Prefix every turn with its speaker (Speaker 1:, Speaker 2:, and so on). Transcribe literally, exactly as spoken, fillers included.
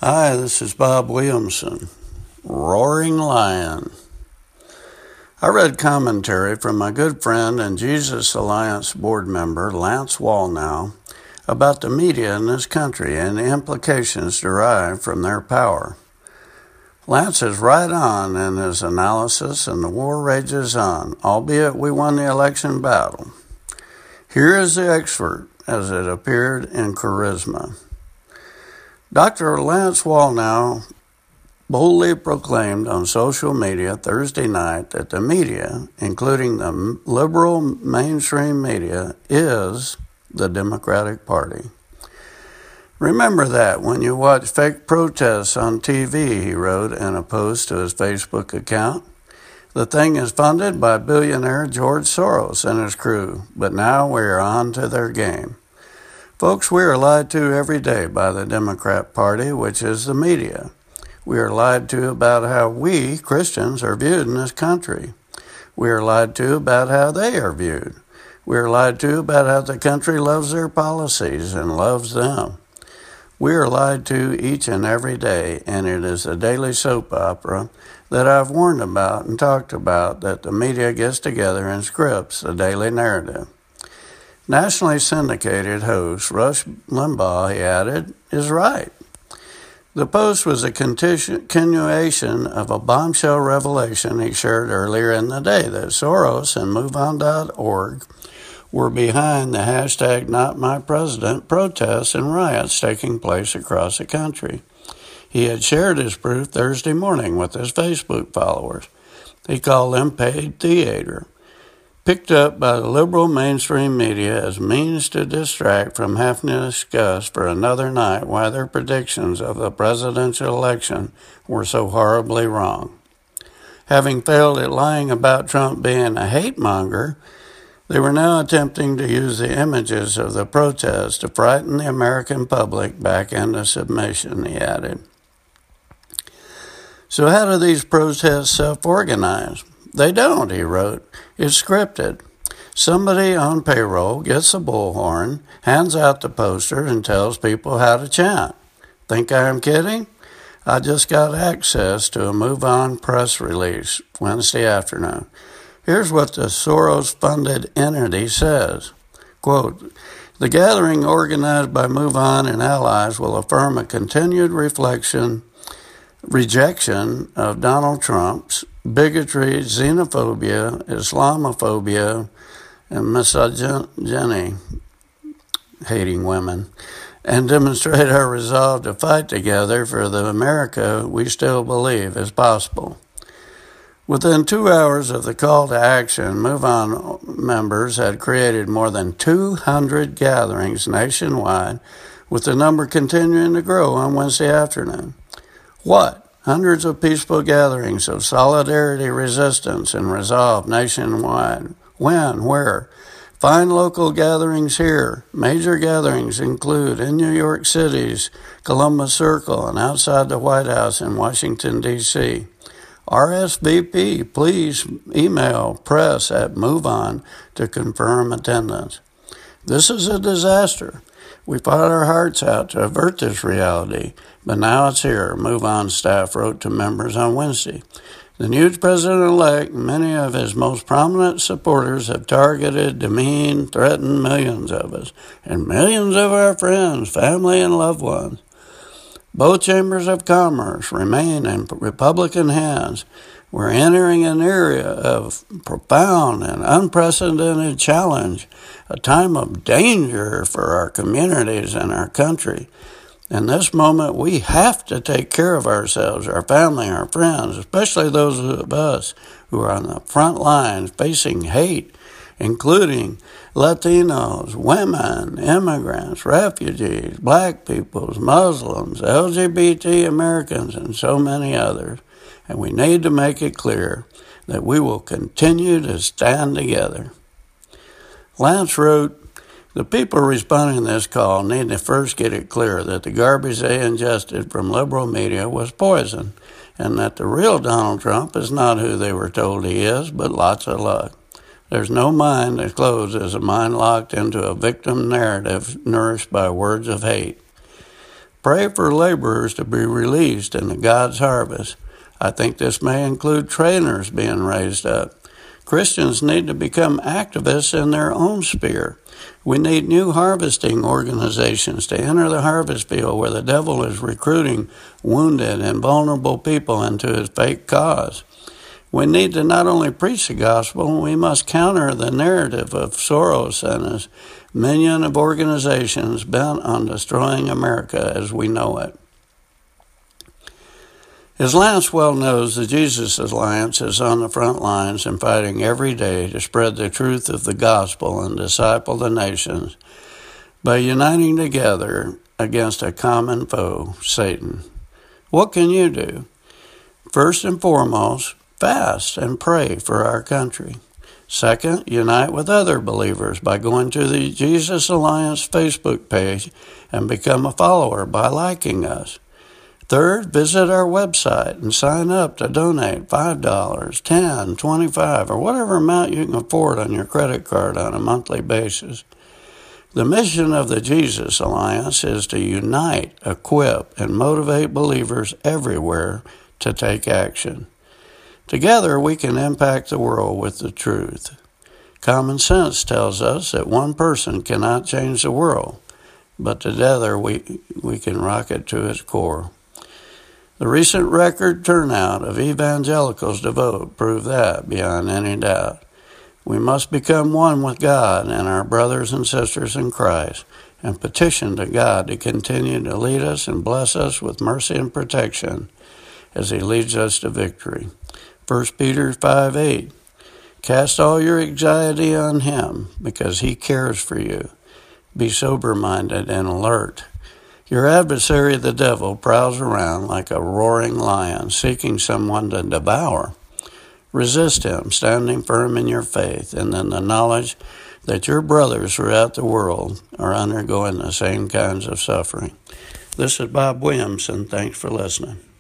Speaker 1: Hi, this is Bob Williamson, Roaring Lion. I read commentary from my good friend and Jesus Alliance board member, Lance Wallnau, about the media in this country and the implications derived from their power. Lance is right on in his analysis, and the war rages on, albeit we won the election battle. Here is the expert as it appeared in Charisma. Doctor Lance Wallnau boldly proclaimed on social media Thursday night that the media, including the liberal mainstream media, is the Democratic Party. Remember that when you watch fake protests on T V, he wrote in a post to his Facebook account. The thing is funded by billionaire George Soros and his crew, but now we are on to their game. Folks, we are lied to every day by the Democrat Party, which is the media. We are lied to about how we, Christians, are viewed in this country. We are lied to about how they are viewed. We are lied to about how the country loves their policies and loves them. We are lied to each and every day, and it is a daily soap opera that I've warned about and talked about that the media gets together and scripts the daily narrative. Nationally syndicated host Rush Limbaugh, he added, is right. The post was a continuation of a bombshell revelation he shared earlier in the day that Soros and move on dot org were behind the hashtag NotMyPresident protests and riots taking place across the country. He had shared his proof Thursday morning with his Facebook followers. He called them paid theater, picked up by the liberal mainstream media as means to distract from having to discuss for another night why their predictions of the presidential election were so horribly wrong. Having failed at lying about Trump being a hate monger, they were now attempting to use the images of the protests to frighten the American public back into submission, he added. So how do these protests self-organize? They don't, he wrote. It's scripted. Somebody on payroll gets a bullhorn, hands out the poster, and tells people how to chant. Think I'm kidding? I just got access to a Move On press release Wednesday afternoon. Here's what the Soros-funded entity says. Quote, the gathering organized by Move On and allies will affirm a continued reflection, rejection of Donald Trump's bigotry, xenophobia, Islamophobia, and misogyny, hating women, and demonstrate our resolve to fight together for the America we still believe is possible. Within two hours of the call to action, Move On members had created more than two hundred gatherings nationwide, with the number continuing to grow on Wednesday afternoon. What? Hundreds of peaceful gatherings of solidarity, resistance, and resolve nationwide. When? Where? Find local gatherings here. Major gatherings include in New York City's Columbus Circle and outside the White House in Washington, D C R S V P, please email press at MoveOn to confirm attendance. This is a disaster. We fought our hearts out to avert this reality, but now it's here, Move On staff wrote to members on Wednesday. The new president-elect and many of his most prominent supporters have targeted, demeaned, threatened millions of us, and millions of our friends, family, and loved ones. Both chambers of commerce remain in Republican hands. We're entering an area of profound and unprecedented challenge, a time of danger for our communities and our country. In this moment, we have to take care of ourselves, our family, our friends, especially those of us who are on the front lines facing hate, including Latinos, women, immigrants, refugees, black peoples, Muslims, L G B T Americans, and so many others. And we need to make it clear that we will continue to stand together. Lance wrote, the people responding to this call need to first get it clear that the garbage they ingested from liberal media was poison, and that the real Donald Trump is not who they were told he is, but lots of luck. There's no mind that closed as a mind locked into a victim narrative nourished by words of hate. Pray for laborers to be released into God's harvest. I think this may include trainers being raised up. Christians need to become activists in their own sphere. We need new harvesting organizations to enter the harvest field where the devil is recruiting wounded and vulnerable people into his fake cause. We need to not only preach the gospel, we must counter the narrative of Soros and his minion of organizations bent on destroying America as we know it. As Lance well knows, the Jesus Alliance is on the front lines and fighting every day to spread the truth of the gospel and disciple the nations by uniting together against a common foe, Satan. What can you do? First and foremost, fast and pray for our country. Second, unite with other believers by going to the Jesus Alliance Facebook page and become a follower by liking us. Third, visit our website and sign up to donate five dollars, ten dollars, twenty-five dollars, or whatever amount you can afford on your credit card on a monthly basis. The mission of the Jesus Alliance is to unite, equip, and motivate believers everywhere to take action. Together, we can impact the world with the truth. Common sense tells us that one person cannot change the world, but together we, we can rock it to its core. The recent record turnout of evangelicals to vote prove that beyond any doubt. We must become one with God and our brothers and sisters in Christ and petition to God to continue to lead us and bless us with mercy and protection as he leads us to victory. First Peter five eight, cast all your anxiety on him because he cares for you. Be sober-minded and alert. Your adversary, the devil, prowls around like a roaring lion, seeking someone to devour. Resist him, standing firm in your faith and in the knowledge that your brothers throughout the world are undergoing the same kinds of suffering. This is Bob Williamson. Thanks for listening.